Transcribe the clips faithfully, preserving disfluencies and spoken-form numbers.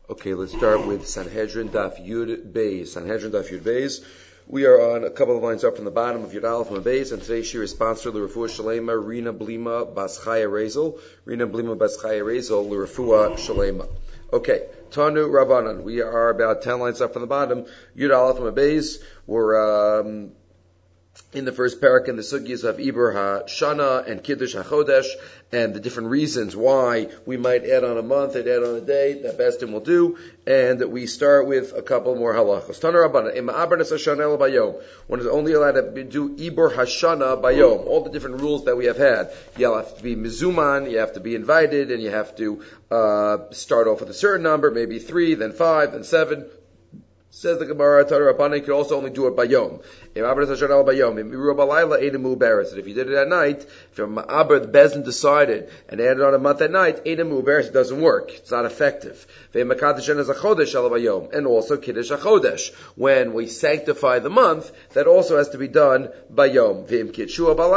Okay, let's start with Sanhedrin Daf Yud Beis. Sanhedrin Daf Yud Beis. We are on a couple of lines up from the bottom of Yud Aleph and Beis, and today's shir is sponsored L'Refuah Shalema Rina Blima Bas Chaya Rezel. Rina Blima Bas Chaya Rezel L'Refuah Shalema. Okay, Tanu Rabbanan. We are about ten lines up from the bottom. Yud Aleph and Beis. We're um, in the first parak in the sugyas of Ibur HaShana and Kiddush HaChodesh, and the different reasons why we might add on a month and add on a day, that Bestin will do. And we start with a couple more halachos. Tana Rabbana, Im Abarnas HaShana El Bayom. One is only allowed to do Ibur HaShana Bayom. All the different rules that we have had. You have to be mizuman, you have to be invited, and you have to uh start off with a certain number, maybe three, then five, then seven. Says the Gemara, Tana Rabbana, you can also only do it by Yom. If you did it at night, if your Ma'aber, the Bezin decided and added on a month at night, it doesn't work. It's not effective. And also Kiddush HaChodesh. When we sanctify the month, that also has to be done by Yom. And if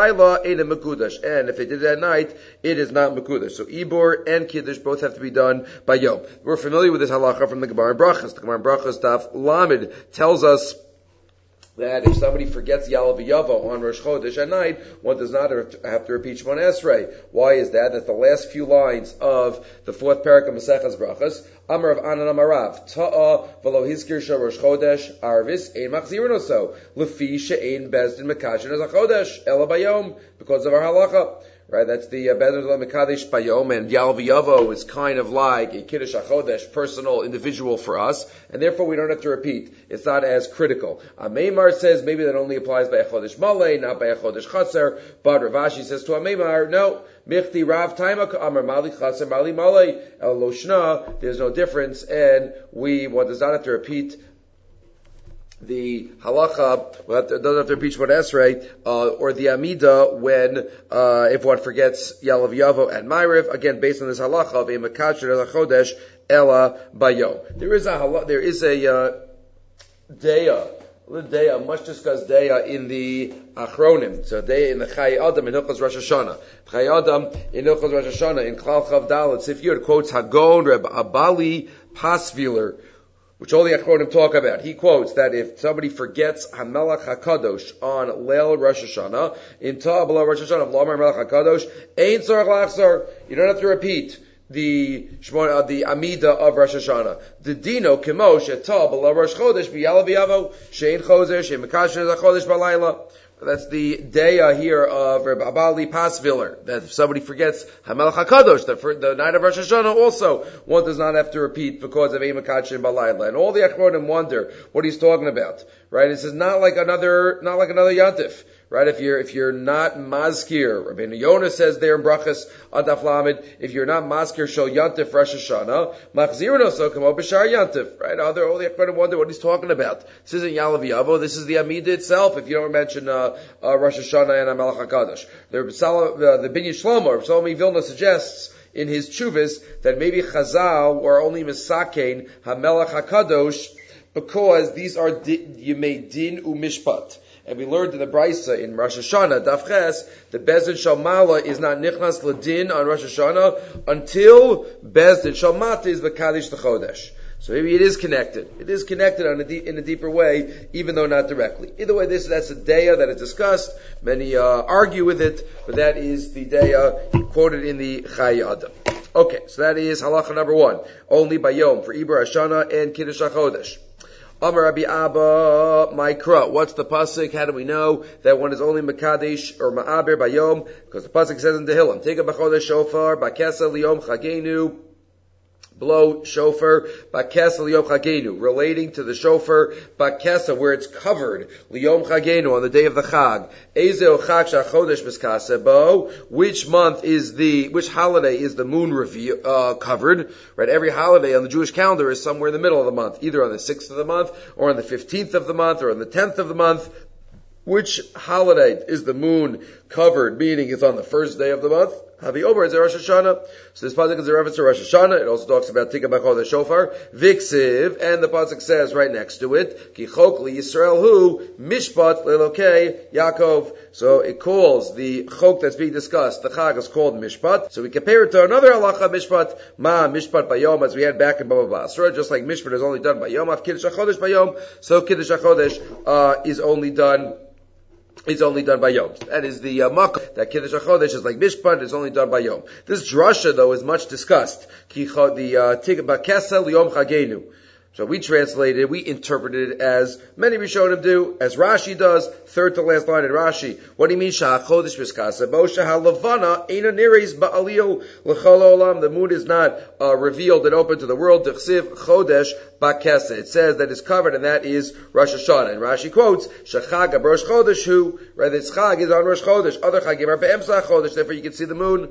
they did it at night, it is not Mekudash. So Ibur and Kiddush both have to be done by Yom. We're familiar with this halacha from the Gemara Brachas. The Gemara Brachas Daf Lamed tells us that if somebody forgets Yalav Yavo on Rosh Chodesh at night, one does not have to repeat Shemona Esrei. Why is that? That's the last few lines of the fourth parak of Maseches Brachas. Amar of Anan Amarav, Ta'a v'lo hizkir shel Rosh Chodesh Arvis ein machzirin oso lefi she'ein bezdin mekashin as a Chodesh ela bayom, because of our halacha. Right, that's the Bezdin uh, Mekadesh Bayom, and Yalav Yavo is kind of like a Kiddush HaChodesh, personal, individual for us, and therefore we don't have to repeat. It's not as critical. Ameimar says maybe that only applies by a Chodesh Malay, not by a Chodesh Chaser, but Rav Ashi says to Ameimar, no, Michti Rav Taima Amar Mali Chaser Mali Malay El Loshna, there's no difference, and we, one does not have to repeat the halacha, we'll doesn't have to repeat Shemona Esrei, uh, or the Amida when, uh, if one forgets Yalav Yavo and Ma'ariv, again, based on this halacha of a Mekasher El Chodesh Ela Bayo. There is a halacha, there is a, uh, Deya, a Deya, much discussed Deya in the Achronim. So Deya in the Chai Adam in Hilchos Rosh Hashanah. Chai Adam in Hilchos Rosh Hashanah, in Klal Chav Dalet Sif Yud, quotes Hagon Reb Abali Pasviler, which all the Achronim talk about. He quotes that if somebody forgets Hamelach HaKadosh on Leil Rosh Hashanah, in Ta below Rosh Hashanah of Lamar Melech HaKadosh, Ein Tzarech Lachzor, you don't have to repeat the uh, the Amida of Rosh Hashanah. The Dino Kimosh et Ta below Rosh Chodesh B'Yalav Yavo, Shein Chodesh, Shein Mekasher Chodesh Balayla. That's the day here of Reb Abali Pasviler, that if somebody forgets Hamelach HaKadosh, that for the night of Rosh Hashanah also, one does not have to repeat because of Eimakash and Balayla. And all the Achronim wonder what he's talking about, right? This is not like another, not like another Yantif. Right, if you're, if you're not Mazkir, Rabbeinu Yonah says there in Brachas Adaf Lamed, if you're not Mazkir Shel Yantif Rosh Hashanah, Machzirin also come up B'Shar Yantif, right? Other, all the Achronim wonder what he's talking about. This isn't Yalav Yavo, this is the Amida itself, if you don't mention, uh, uh Rosh Hashanah and Hamelach HaKadosh. The, uh, the Binyan Shlomo, Shlomo Vilna suggests in his Chuvas that maybe Chazal were only Misakein Hamelach HaKadosh because these are Yemei Din u'Mishpat. And we learned in the Brisa in Rosh Hashanah, Daf Ches, the Bezdin Shalmala is not Nichnas Ladin on Rosh Hashanah until Bezdin Shalmata is V'Kadish T'Chodesh. So maybe it is connected. It is connected on a de- in a deeper way, even though not directly. Either way, this that's a Deya that is discussed. Many uh, argue with it, but that is the Deya quoted in the Chai Adam. Okay, so that is halacha number one. Only by Yom for Ibur Hashanah and Kiddush HaChodesh. Amar Rabbi Abba Maikra. What's the pasuk? How do we know that one is only Mekadesh or Ma'aber Bayom? Because the pasuk says in Tehillim, Tika b'chodesh shofar, b'kesa liyom chagenu, blow shofar, b'kesa liyom chagenu, relating to the shofar, b'kesa, where it's covered, liyom chagenu, on the day of the Chag. Ezeo chag shachodesh miskase bo, which month is the, which holiday is the moon reveal, uh, covered, right? Every holiday on the Jewish calendar is somewhere in the middle of the month, either on the sixth of the month, or on the fifteenth of the month, or on the tenth of the month. Which holiday is the moon covered, meaning it's on the first day of the month? Havi Omer is a Rosh Hashanah. So this pasuk is a reference to Rosh Hashanah. It also talks about Tikka B'chol the Shofar. Viksiv, and the pasuk says right next to it, Ki Chok li Yisrael hu Mishpat leLokei Yaakov. So it calls the Chok that's being discussed, the Chag is called Mishpat. So we compare it to another halacha, Mishpat, Ma Mishpat Bayom, as we had back in Baba Basra. Just like Mishpat is only done by Yom, Av Kiddush HaChodesh Bayom, so Kiddush HaChodesh uh, is only done It's only done by Yom. That is the uh, makom. That Kiddush HaChodesh is like Mishpat, is only done by Yom. This drasha, though, is much discussed. The Tikka B'Kesel Yom Chagenu. So we translated, we interpreted it as many Rishonim do, as Rashi does, third to last line in Rashi. What do you mean? Sha'achodesh miskasa, bo sha'halavana, eina niris ba'aliyah l'chol olam. The moon is not uh, revealed and open to the world. D'chsiv chodesh ba'kesa. It says that it's covered, and that is Rosh Hashanah. And Rashi quotes, shachag ab Rosh Chodesh hu, right, this chag is on Rosh Chodesh. Other chagim are be'emsa chodesh, therefore you can see the moon.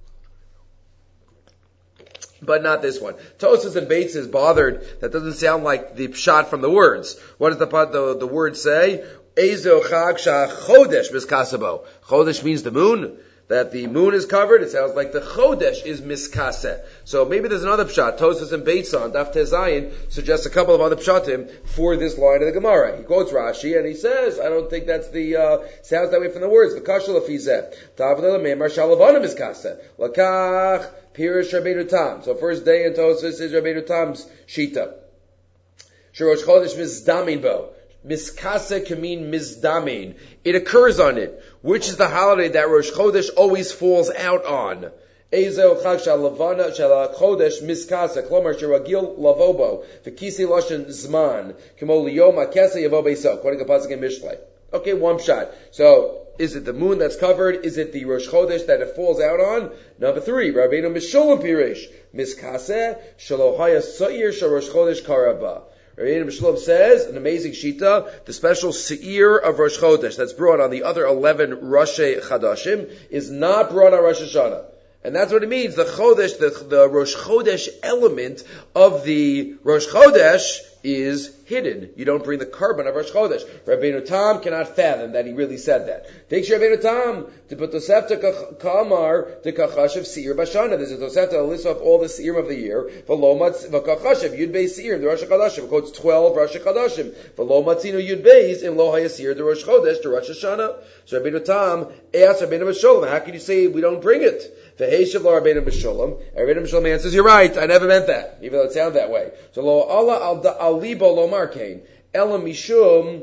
But not this one. Tosas and Bates is bothered. That doesn't sound like the pshat from the words. What does the the, the word say? Ezo chag chodesh miskasabo. Chodesh means the moon. That the moon is covered. It sounds like the chodesh is miskase. So maybe there's another pshat. Tosas and Bates on Daf Tezayin suggests a couple of other pshatim for this line of the Gemara. He quotes Rashi and he says, I don't think that's the uh, sounds that way from the words. V'kashal afizeh tavle le'memar shalavana miskase lakach. Pirish Rabbeinu Tam. So first day in Tosfos is Rabbeinu Tam's Shita. Shorosh Chodesh Mizdamin Bo. Miskase can mean Mizdamin. It occurs on it. Which is the holiday that Rosh Chodesh always falls out on. Ezel Chag Shal Lavana Shal Chodesh Miskase. Klomar Shiragil Lavobo. V'kisi Lashon Zman. Kimo Liyom Akese Yavo Beiso. Quoting a pasuk in Mishlei. Okay, one shot. So, is it the moon that's covered? Is it the Rosh Chodesh that it falls out on? Number three, Rabbeinu Mishulam Pirish. Miskaseh, Shalohaya Sa'ir Shalosh Chodesh Karaba. Rabbeinu Mishulam says, an amazing shita, the special Seir of Rosh Chodesh that's brought on the other eleven Roshei Chadashim is not brought on Rosh Hashanah. And that's what it means. The Chodesh, the, the Rosh Chodesh element of the Rosh Chodesh is hidden. You don't bring the carbon of Rosh Chodesh. Rabbeinu Tam cannot fathom that he really said that. Takes Rabbeinu Tam to put Tosefta Kamar to Kachashav Seir Bashana. There's a Tosefta that lists off all the Seir of the year. V'lomatz v'Kachashav Yud Beis Seir the Rosh Chodashim. Quotes twelve Rosh Chodashim. V'lomatzinu Yud Beis in Lo Haya Seir the Rosh Chodesh to Rosh Hashanah. So Rabbeinu Tam asks Rabbeinu Mishulam, how can you say we don't bring it? V'Heishav Lo Rabbeinu Mishulam. Rabbeinu Mishulam answers, you're right. I never meant that, even though it sounds that way. So Lo Allah al libo lo markein ela mishum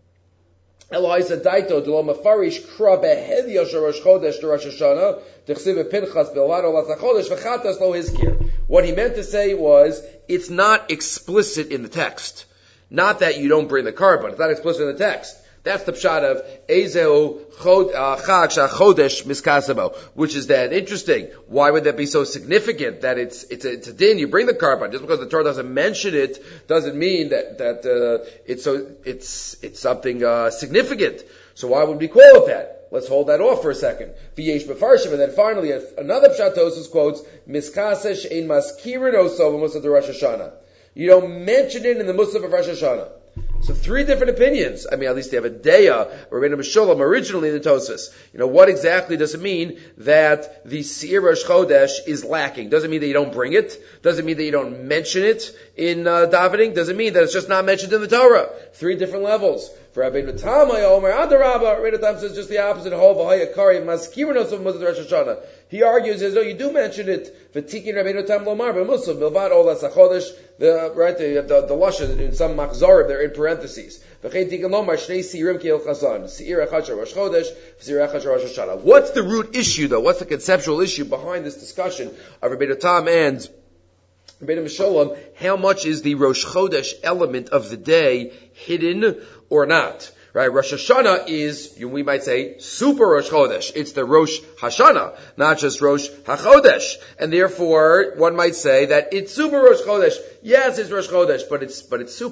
Eloisa daito de lo mafarish kra behedya shorosh chodesh to Rosh Hashanah dechsiv pinchas belvado lasachodesh v'chatas lo hizkir. What he meant to say was, it's not explicit in the text. Not that you don't bring the carbon. It's not explicit in the text. That's the pshat of Ezeu Chag Shachodesh Miskasabo, which is that interesting. Why would that be so significant that it's it's a, it's a din? You bring the carbon just because the Torah doesn't mention it doesn't mean that that uh, it's so it's it's something uh, significant. So why would we call it that? Let's hold that off for a second. V'yesh befarshim, and then finally another pshat Tosfos quotes Miskase she'ein maskirin oso b'musaf de Rosh Hashanah. You don't mention it in the musaf of Rosh Hashanah. So three different opinions. I mean, at least they have a deya, Rabbeinu Mishulam, originally in the Tosfos. You know, what exactly does it mean that the Seir Rosh Chodesh is lacking? Does it mean that you don't bring it? Does it mean that you don't mention it in uh, davening? Does it mean that it's just not mentioned in the Torah? Three different levels. For Rabbeinu Tam, Omer Adarabba, Rabbeinu Tam says just the opposite. He argues as though you do mention it. V'tikin Rabbeinu Tam lomar b'musaf bilvad olas hachodesh. The right, the the, the lashon in some machzorim they're in parentheses. V'chein tikin lomar shnei siirim ki el chasan. Seir echad shel Rosh Chodesh, seir echad shel Rosh Hashanah. What's the root issue though? What's the conceptual issue behind this discussion of Rabbeinu Tam and Rabbeinu Mishulam? How much is the Rosh Chodesh element of the day hidden or not? Right, Rosh Hashanah is, we might say, super Rosh Chodesh. It's the Rosh Hashanah, not just Rosh HaChodesh. And therefore, one might say that it's super Rosh Chodesh. Yes, it's Rosh Chodesh, but it's, but it's super.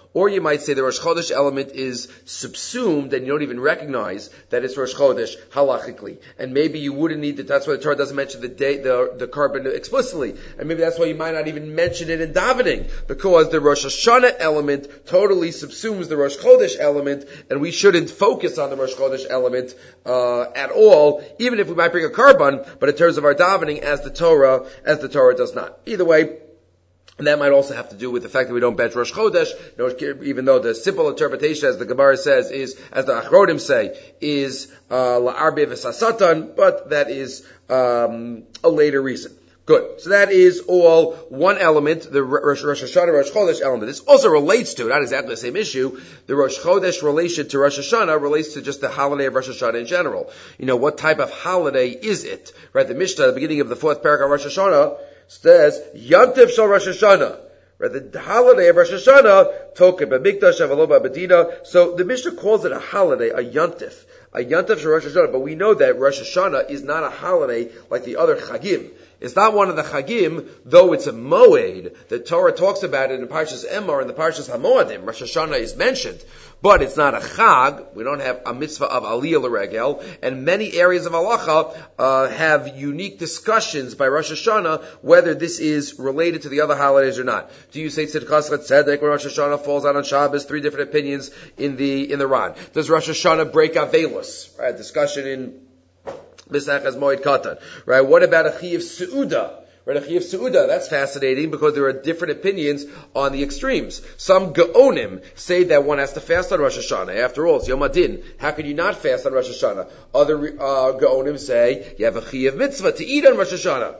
Or you might say the Rosh Chodesh element is subsumed and you don't even recognize that it's Rosh Chodesh halachically. And maybe you wouldn't need that. That's why the Torah doesn't mention the day, the, the carbon explicitly. And maybe that's why you might not even mention it in davening, because the Rosh Hashanah element totally subsumes the Rosh Chodesh element, and we shouldn't focus on the Rosh Chodesh element uh, at all, even if we might bring a carbon, but in terms of our davening, as the Torah, as the Torah does not. Either way, and that might also have to do with the fact that we don't bench Rosh Chodesh, even though the simple interpretation, as the Gemara says, is, as the Achronim say, is la'arbe v'sasatan, but that is um, a later reason. Good. So that is all one element, the Rosh Hashanah, Rosh Chodesh element. This also relates to, not exactly the same issue, the Rosh Chodesh relation to Rosh Hashanah relates to just the holiday of Rosh Hashanah in general. You know, what type of holiday is it? Right, the Mishnah at the beginning of the fourth paragraph of Rosh Hashanah says, Yantif Shal Rosh Hashanah. Right, the holiday of Rosh Hashanah, Tokeh B'Mikdash Avalo B'Medina. So the Mishnah calls it a holiday, a Yantif. A Yantif Shal Rosh Hashanah. But we know that Rosh Hashanah is not a holiday like the other Chagim. It's not one of the Chagim, though it's a Moed. The Torah talks about it in Parshas Emor and the Parshas HaMoadim. Rosh Hashanah is mentioned. But it's not a Chag. We don't have a mitzvah of Aliyah L'Regel. And many areas of Halacha uh, have unique discussions by Rosh Hashanah whether this is related to the other holidays or not. Do you say Tzidkas Tzedek when Rosh Hashanah falls out on Shabbos? Three different opinions in the in the Ran. Does Rosh Hashanah break Avelos? Right, discussion in B'Sachas Moed Katan. Right? What about a Chiyuv Seuda? Right? A Chiyuv Seuda. That's fascinating because there are different opinions on the extremes. Some Gaonim say that one has to fast on Rosh Hashanah. After all, it's Yom Adin. How can you not fast on Rosh Hashanah? Other uh, Gaonim say you have a Chiyuv Mitzvah to eat on Rosh Hashanah.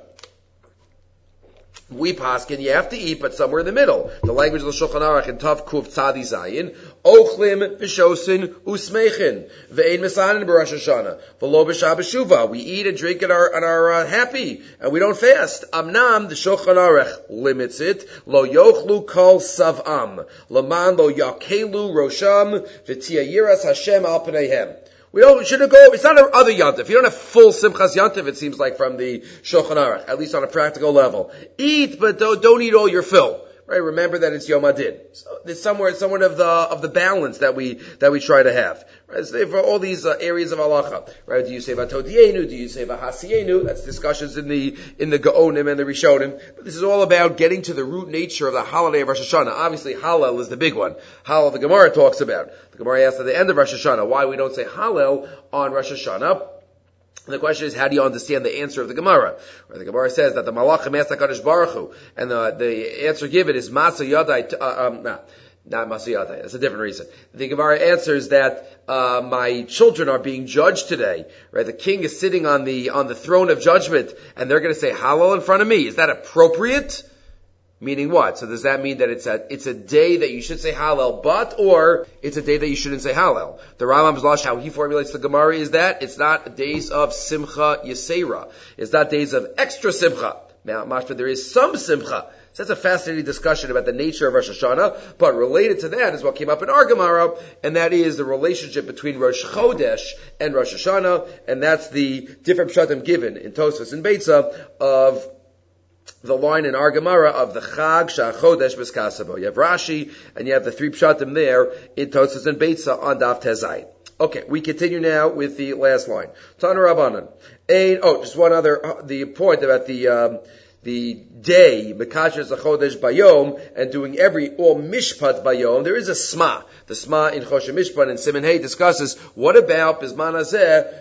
We paskin, you have to eat, but somewhere in the middle. The language of the Shulchan Aruch in Tav Kuf Tzadi Zayin, Ochlim v'shosin usmeichin ve'ein mesanin b'Rosh Hashanah v'lo b'Shabbos Shuvah. We eat and drink and are and are uh, happy, and we don't fast. Amnam the Shulchan Aruch limits it. Lo yochlu kol sav'am laman lo yakelu rosham v'tia yiras Hashem al pneihem. We don't, we shouldn't go, it's not other yantif. You don't have full simchas yantif, it seems like, from the Shulchan Aruch, at least on a practical level. Eat, but don't, don't eat all your fill. Right? Remember that it's Yom Adin. So it's somewhere, somewhat of the, of the balance that we, that we try to have. Right? So for all these uh, areas of halacha. Right? Do you say Vatodienu? Do you say Vahasienu? That's discussions in the, in the Gaonim and the Rishonim. But this is all about getting to the root nature of the holiday of Rosh Hashanah. Obviously, Hallel is the big one. Hallel the Gemara talks about. The Gemara asks at the end of Rosh Hashanah why we don't say Hallel on Rosh Hashanah. And the question is, how do you understand the answer of the Gemara? Where the Gemara says that the Malachim asked HaKadosh Baruch Hu, and the, the answer given is Masa Yadai, uh, um, nah, not Masa Yadai, that's a different reason. The Gemara answers that, uh, my children are being judged today, right? The king is sitting on the, on the throne of judgment, and they're gonna say Hallel in front of me. Is that appropriate? Meaning what? So does that mean that it's a, it's a day that you should say Hallel, but, or it's a day that you shouldn't say Hallel? The Rambam's Lash, how he formulates the Gemara is that it's not days of Simcha Yisera. It's not days of extra Simcha. Now, Mashma, there is some Simcha. So that's a fascinating discussion about the nature of Rosh Hashanah, but related to that is what came up in our Gemara, and that is the relationship between Rosh Chodesh and Rosh Hashanah, and that's the different pshatim given in Tosfos and Beitza of the line in our Gemara of the Chag Shachodesh B'Skasabo. You have Rashi, and you have the three pshatim there in Tosfos and Beitza on Daf Tezai. Okay, we continue now with the last line. Tana Rabbanan. Ein, oh, just one other, uh, the point about the, um, the day, Mekasher Zachodesh Bayom, and doing every, or Mishpat Bayom, there is a Sma. The Sma in Choshe Mishpat and Siman Hey discusses, what about Bizman Hazeh,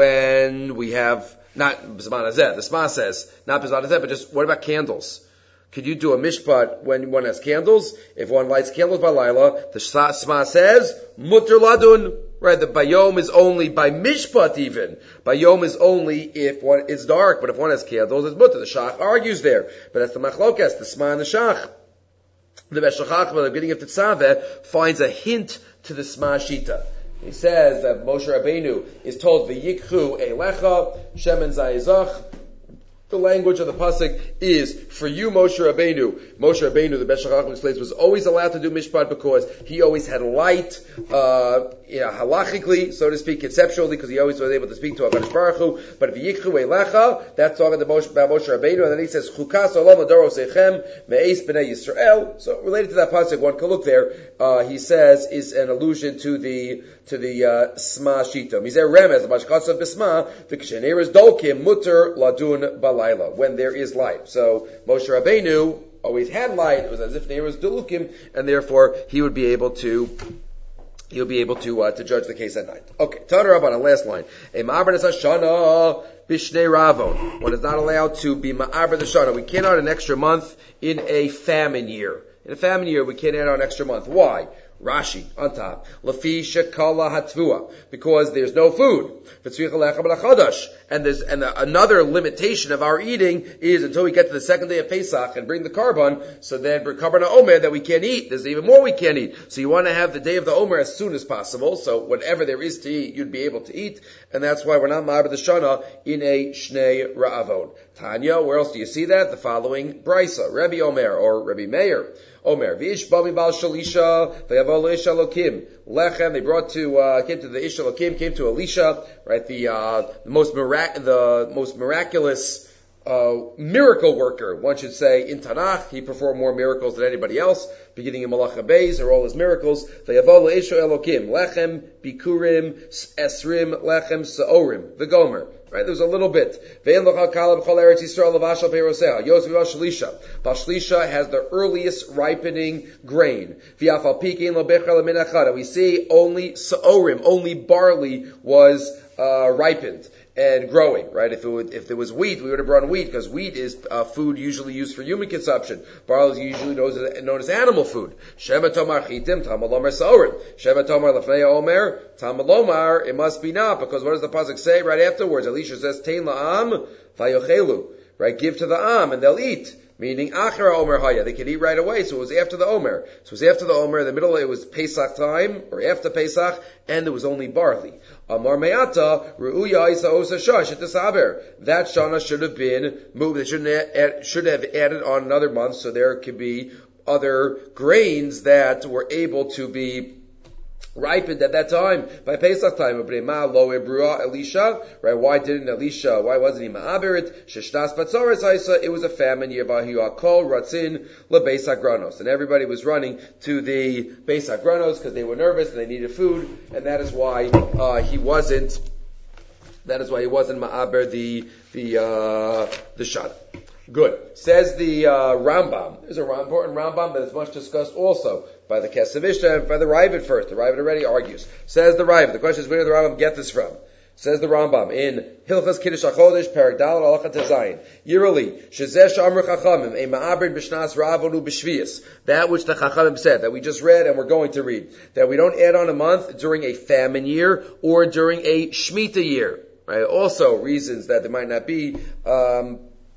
when we have, not Bizman Hazeh, the Sma says, not Bizman Hazeh, but just, what about candles? Could you do a mishpat when one has candles? If one lights candles by Laila, the Sma says, Mutter Ladun. Right, the Bayom is only by mishpat even. Bayom is only if one is dark, but if one has candles, it's Mutter. The Shach argues there. But that's the Machlokas, the Sma and the Shach. The Beshach Chachma, the beginning of Tetzaveh, finds a hint to the Sma Shita. He says that Moshe Rabbeinu is told, V'yikchu eilecha, shemen zayizach. The language of the pasuk is for you, Moshe Rabbeinu. Moshe Rabbeinu, the Beshach Chacham explains, was always allowed to do mishpat because he always had light uh, you know, halachically, so to speak, conceptually, because he always was able to speak to HaKadosh Baruch Hu. But if Yikchu Eilecha, that's talking about Moshe, about Moshe Rabbeinu, and then he says, Chukas Olam Adoro Sechem Me'es B'nei Yisrael. So related to that pasuk, one can look there. Uh, he says is an allusion to the to the uh, Sma Shita. Mizer Remez Mashkatsav B'Sma V'Ksheneres Dolkim Mutter Ladun Balayla, when there is light. So Moshe Rabbeinu always had light. It was as if there was Dulukim, and therefore he would be able to he'll be able to uh, to judge the case at night. Okay, Tana Rabban, last line. A ma'aber shana bishnei ravon. One is not allowed to be ma'aber the shana. We can't add an extra month in a famine year. In a famine year, we can't add on an extra month. Why? Rashi on top. Lafi shekala hatvua, because there's no food. And there's and the, another limitation of our eating is until we get to the second day of Pesach and bring the carbon. So then for carbon omer that we can't eat, there's even more we can't eat. So you want to have the day of the omer as soon as possible. So whatever there is to eat, you'd be able to eat, and that's why we're not ma'aber the shana in a shnei ra'avon. Tanya, where else do you see that? The following brisa, Rabbi Omer or Rabbi Meir. Omer, v'ish bami bal shalisha, v'yavo leish Elokim. Lechem, they brought to, uh, came to the Ish Elokim, came to Elisha, right, the, uh, the most mirac- the most miraculous, uh, miracle worker, one should say, in Tanakh. He performed more miracles than anybody else, beginning in Malach HaBeis, are all his miracles. V'yavo leish Elokim. Lechem, bikurim, esrim, lechem, sa'orim. The Gomer. Right, there was a little bit. Bashlisha has the earliest ripening grain. We see only sa'orim, only barley was uh, ripened and growing, right? If it would, if there was wheat, we would have brought wheat, because wheat is uh, food usually used for human consumption. Barley is usually known as, known as animal food. Shema tomar chitim, tamalomar sa'orim. Shema tomar lefnei omer, tamalomar, it must be not, because what does the pasuk say right afterwards? Elisha says, tein la'am, vayochelu, right? Give to the am, and they'll eat. Meaning, achara omer haya, they could eat right away, so it was after the omer. So it was after the omer, in the middle it was Pesach time, or after Pesach, and there was only barley. Amar me'ata, ru'uya isa osa shash, et saber. That shana should have been moved, they should have, should have added on another month, so there could be other grains that were able to be ripened at that time by Pesach time. Elisha, right? Why didn't Elisha? Why wasn't he ma'aberit? Sheshtas batzoros haisa. It was a famine year. Kol ratzin lebeis hagranos, and everybody was running to the beis hagranos because they were nervous and they needed food, and that is why uh, he wasn't. That is why he wasn't ma'aber the the uh, the shana. Good. Says the uh, Rambam. There's an important Rambam that is much discussed also by the Kesevishta and by the Ravid first. The Ravid already argues. Says the Ravid. The question is, where did the Rambam get this from? Says the Rambam in Hilchas Kiddush HaChodesh, Perek Daled Halacha Tezayin. Yerali, Shezeh Sh'amr Chachamim, a Ma'abrid B'Shnas Ravonu B'Shvius. That which the Chachamim said, that we just read and we're going to read. That we don't add on a month during a famine year or during a Shemitah year. Right? Also, reasons that there might not be, um,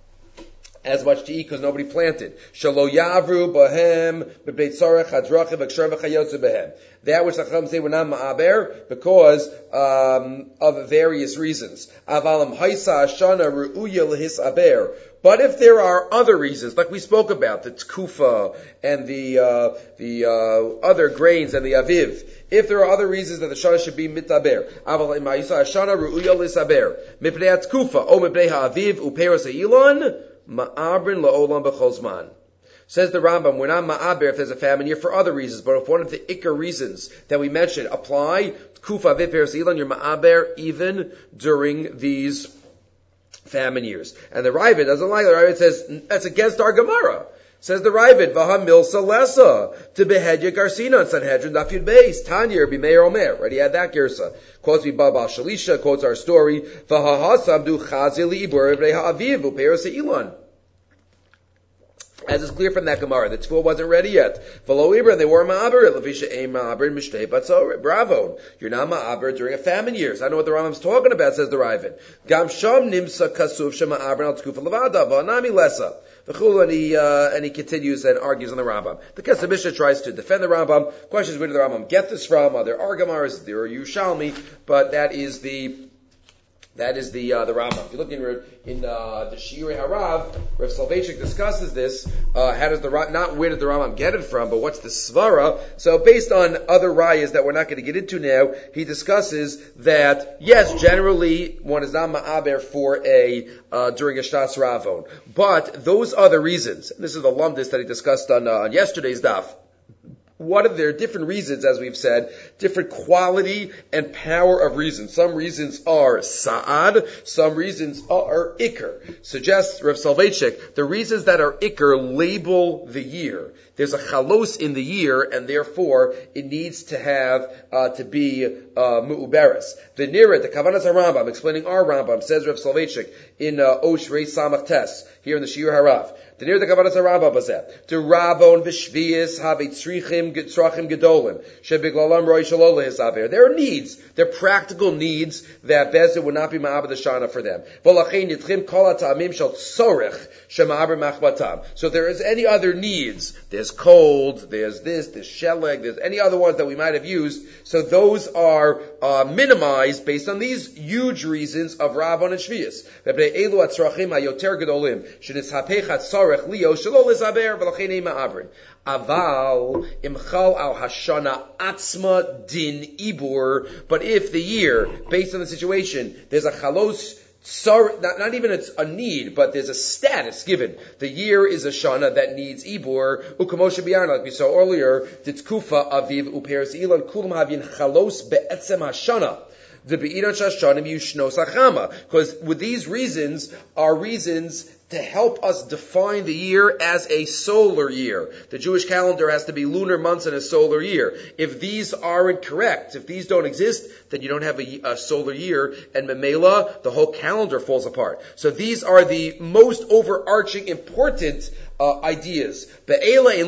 as much to eat because nobody planted. Shalo yavru bahem bebeit tzarech hadrachim v'ksher v'chayotzu behem. That which the Chacham say we're not ma'aber because um, of various reasons. Avalam haisa ashana ru'uya lehis aber. But if there are other reasons, like we spoke about, the tkufa and the uh, the uh, other grains and the aviv, if there are other reasons that the shana should be mitaber, avalam haisa ashana ru'uya lehis aber mipnei tkufa o mipnei ha'aviv uperos ha'ilon. Ma'abrin la'olam b'chol. Says the Rambam, we're not ma'aber if there's a famine year for other reasons, but if one of the ikar reasons that we mentioned apply, kufa v'peres ilan, you're ma'aber even during these famine years. And the Ravid doesn't like it. The Ravid says, that's against our Gemara. Says the Ravid, Vaha milsa lesa, to behedya garsina, and Sanhedrin daf yud beis, Tanya, b'meir omer. Right, he had that girsa. Quotes me Baba Shalisha, quotes our story, Vaha hasamdu chazi li'ibur evnei ha'aviv, u'peros ha'ilon. As is clear from that Gemara, the tefillah wasn't ready yet. V'lo ibra, they were ma'aber, levisha ein ma'aber, mishtei batzor. Bravo. You're not ma'aber during a famine years. I know what the Rambam's talking about, says the Ravid. Gam sham nimsa kasuf shema'aber al tkufa levada, v'anami lesa. And he, uh, and he continues and argues on the Rambam. The Kesef Mishnah tries to defend the Rambam. Questions, where did the Rambam get this from? Are there Argamaras? There are Yerushalmi, but that is the That is the uh, the Rambam. If you look in in uh, the Shiurei Harav, Rav Soloveitchik discusses this. Uh, how does the not where did the Rambam get it from, but what's the svara? So based on other rayas that we're not going to get into now, he discusses that yes, generally one is not ma'aber for a uh, during a shtas ravon, but those other reasons. And this is the lumdis that he discussed on uh, on yesterday's daf. What are there different reasons, as we've said, different quality and power of reasons. Some reasons are sa'ad, some reasons are ikr. Suggests Rav Soloveitchik, the reasons that are ikr label the year. There's a chalos in the year, and therefore it needs to have uh, to be uh, mu'uberes. The nira, the Kavanas HaRambam, explaining our Rambam, says Rav Soloveitchik in uh, Osh Rei Samach Tes, here in the Shiur Harav. The near the Kavanas HaRambam was that. To Rabon v'shvius have tzrichim tzrachim gedolim shebiglalam roi shalol lehisaver. There are needs. There are practical needs that Bezdin would not be ma'aber the shana for them. V'lachein yitchim kol ha'tamim shel tzorich shema'aber machbatam. So if there is any other needs, there's cold, there's this, there's sheleg, there's any other ones that we might have used. So those are uh, minimized based on these huge reasons of Rabon and shvius. V'bnei elu atzrachim hayoter gedolim shenitzhapech atzor Leo Shalol is Aber Velachinei Ma'abrin. Aval Imchal al Hashana Atzma Din Ibur. But if the year, based on the situation, there's a chalos, not, not even a, a need, but there's a status given. The year is a shana that needs ibur. Ukamosha biyarna, like we saw earlier, Titzkufa Aviv Uperes Ilan Kulam Havin Chalos Be'etzem Hashana. Because with these reasons are reasons to help us define the year as a solar year. The Jewish calendar has to be lunar months in a solar year. If these aren't correct, if these don't exist, then you don't have a, a solar year, and Memela, the whole calendar falls apart. So these are the most overarching, important uh, ideas. That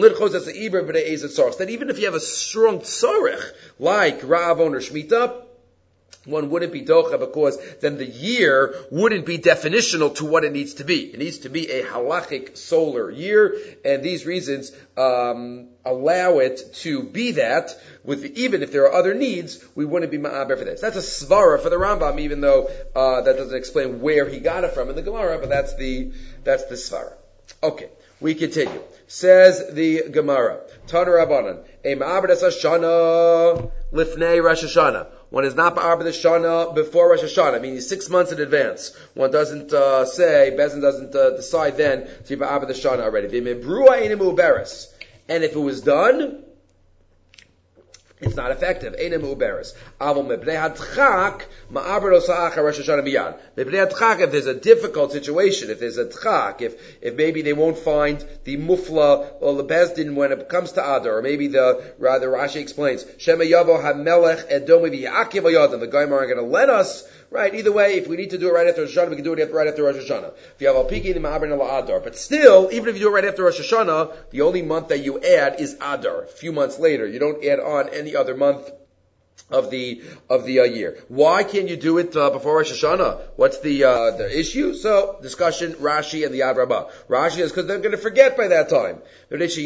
even if you have a strong tzorech, like Ravon or Shemitah, one wouldn't be docha because then the year wouldn't be definitional to what it needs to be. It needs to be a halachic solar year, and these reasons um, allow it to be that. With even if there are other needs, we wouldn't be ma'aber for this. That's a svara for the Rambam, even though uh, that doesn't explain where he got it from in the Gemara, but that's the that's the svara. Okay, we continue. Says the Gemara, Tana Rabbanan, a ma'aber Hashanah lifnei Rosh Hashanah. One is not ba'ar b'the before Rosh Hashanah, meaning six months in advance. One doesn't uh, say, Bezin doesn't uh, decide then to be ba'ar b'the already. And if it was done, it's not effective. Einem uberes. Avol mebnei hadchak ma'aber lo sa'ach Rosh Hashanah miyad. Mebnei hadchak, if there's a difficult situation, if there's a tchak, if if maybe they won't find the mufla or the bezdin when it comes to Adar, or maybe the rather Rashi explains Shema Yavo HaMelech Edomi v'Yakiv Ayadim. The Goyim aren't going to let us. Right, either way, if we need to do it right after Rosh Hashanah, we can do it right after Rosh Hashanah. But still, even if you do it right after Rosh Hashanah, the only month that you add is Adar, a few months later. You don't add on any other month of the of the uh, year. Why can't you do it uh, before Rosh Hashanah? What's the uh, the issue? So, discussion, Rashi and the Yad Rabbah. Rashi is because they're going to forget by that time. They're going to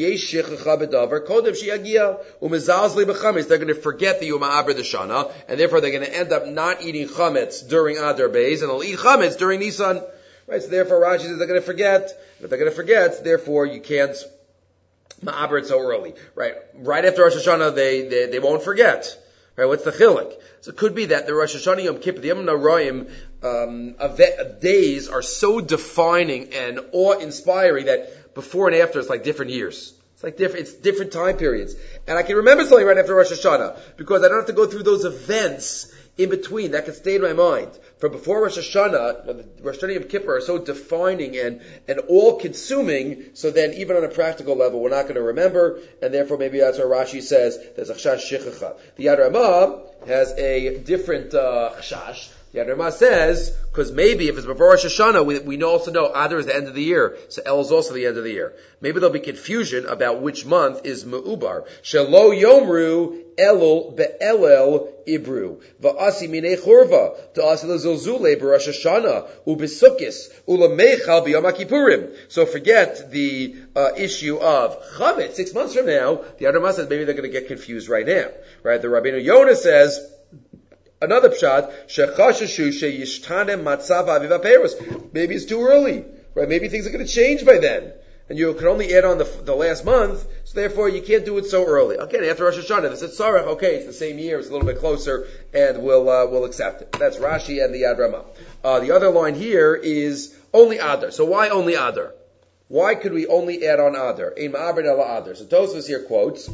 forget the Yom HaAber the Shana, and therefore they're going to end up not eating chametz during Adar Beis, and they'll eat chametz during Nisan. Right, so therefore Rashi says they're going to forget. If they're going to forget, therefore you can't ma'aber it so early. Right, right after Rosh Hashanah, they they, they won't forget. Right, what's the chilek? So it could be that the Rosh Hashanah Yom Kippur, the Yom Noraim, um, days are so defining and awe-inspiring that before and after it's like different years. It's like different, it's different time periods. And I can remember something right after Rosh Hashanah because I don't have to go through those events in between. That can stay in my mind. From before Rosh Hashanah, the Rosh Hashanah Yom Kippur are so defining and, and all-consuming, so then even on a practical level, we're not going to remember, and therefore maybe that's what Rashi says, there's a chashash shichacha. The Yad Ramah has a different uh, chashash. The Yad Ramah says, because maybe if it's before Rosh Hashanah, we, we also know Adar is the end of the year, so El is also the end of the year. Maybe there'll be confusion about which month is Me'ubar. Shelo Yomru Elul be'elel Ibru. Va'asi minei churva. Ta'asi l'zilzule b'Rosh Hashanah. U'b'sukkis. U'lameichal b'yom HaKippurim. So forget the uh, issue of chametz. Six months from now, the Yad Ramah says maybe they're going to get confused right now. Right? The Rabbeinu Yonah says, Another pshat, shechashashu sheyishtanem matzav aviv haperos. Maybe it's too early, right? Maybe things are going to change by then. And you can only add on the, the last month, so therefore you can't do it so early. Again, after Rosh Hashanah, if it's Tzarech, okay, it's the same year, it's a little bit closer, and we'll, uh, we'll accept it. That's Rashi and the Yad Ramah. Uh, the other line here is only Adar. So why only Adar? Why could we only add on Adar? Ein ma'abrin ela Adar. So Tosfos here quotes,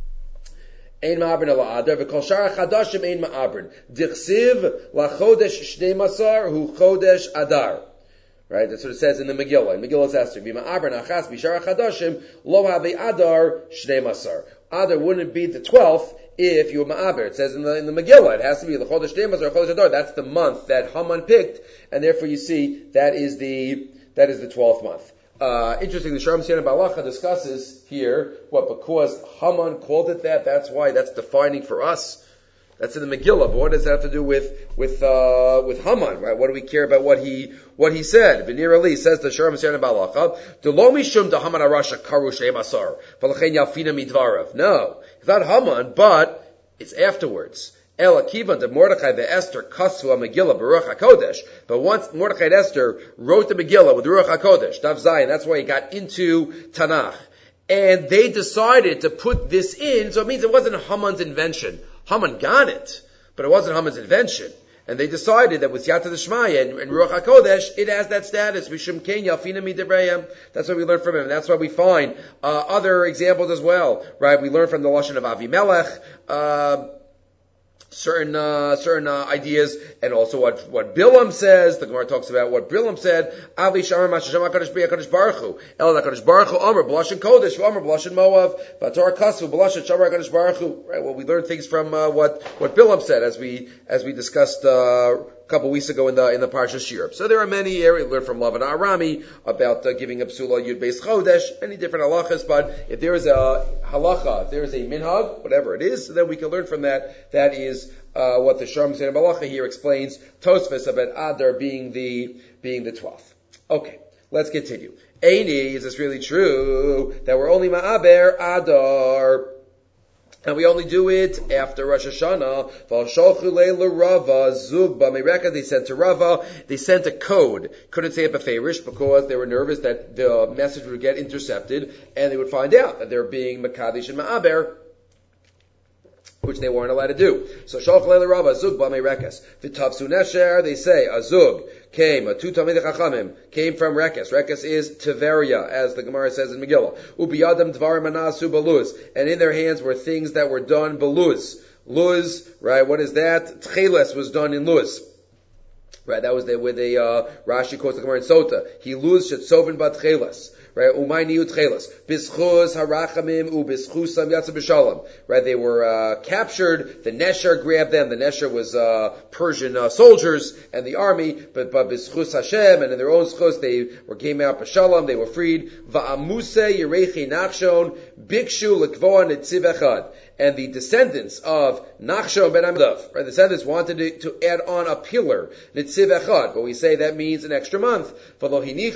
Ein ma'abrin ela Adar, v'kol shara chadashim ein ma'abrin. Dichsiv lachodesh shnei masar hu chodesh Adar. Right, that's what it says in the Megillah. In Megillah's Esther, Bima Abran Achas Bishara Chadashim Lo Havi Adar Shnei Masar. Adar wouldn't be the twelfth if you were Ma'aber. It says in the in the Megillah, it has to be the Chodesh Shnei Masar, Chodesh Adar. That's the month that Haman picked, and therefore you see that is the that is the twelfth month. Uh, interesting, the Sharm Siana Balacha discusses here what because Haman called it that. That's why that's defining for us. That's in the Megillah, but what does that have to do with with uh, with Haman, right? What do we care about what he what he said? V'nir Ali says the Sharm Siana Balacha, "Delo mishum da Haman arasha karu shnei masar, v'lachein yalfina midvarav." No, it's not Haman, but it's afterwards. El Akiva de Mordechai the Esther kasu a Megillah Baruch HaKodesh. But once Mordechai and Esther wrote the Megillah with Ruach HaKodesh, Dav Zayin, that's why he got into Tanakh. And they decided to put this in, so it means it wasn't Haman's invention. Haman got it, but it wasn't Haman's invention. And they decided that with Yata D'Shmaya and, and Ruach HaKodesh, it has that status. Mishum Kein Yalfina Midebrayim. That's what we learn from him. And that's why we find uh, other examples as well, right? We learn from the Lashon of Avimelech, uh, certain uh, certain uh, ideas, and also what what Bilam says. The Gemara talks about what Bilam said. Avi Shamar Mashasham Hakadosh B'Hakadosh Baruch Hu El Hakadosh Baruch Hu Amar B'Lashon Kodesh Amar B'Lashon Moav V'Torah Kasu B'Lashon Shamar Hakadosh Baruch Hu. Right. Well, we learn things from uh, what what Bilam said, as we as we discussed uh, a couple weeks ago in the in the Parsha Shirah. So there are many areas we learn from Lavan Arami about uh, giving a psula Yud Beis Chodesh, many different halachas. But if there is a halacha, if there is a minhag, whatever it is, then we can learn from that. That is Uh, what the Sharm Siana Balacha here explains, Tosfos about Adar being the being the twelfth. Okay, let's continue. Eini, is this really true that we're only Ma'aber Adar, and we only do it after Rosh Hashanah? They sent to Rava, they sent a code. Couldn't say it beferish because they were nervous that the message would get intercepted, and they would find out that they're being Makadish and Ma'aber, which they weren't allowed to do. So Shalch Leila Rava Azug Bamei Rekes. V'Tavsu Nesher, they say Azug came, two Talmidei Chachamim came from Rekes. Rekes is Tiveria, as the Gemara says in Megillah. Ubiyadam Dvarim Manasu Baluz, and in their hands were things that were done Baluz. Luz, right? What is that? Tcheles was done in Luz. Right, that was the, where the uh, Rashi quotes the Gemara in Sota. He luz shetzovin bat chelas. Right, umay niyut chelas. Bischus harachamim u bischusam yatsa b'shalom. Right, they were uh, captured. The Nesher grabbed them. The Nesher was uh, Persian uh, soldiers and the army. But but bischus Hashem and in their own schus they were came out b'shalom. They were freed. Va'amuse yirechi nachshon bikshu lekvoa netziv echad. And the descendants of Nachshon ben Amidav, right, the descendants wanted to, to add on a pillar, Nitziv Echad, but we say that means an extra month. But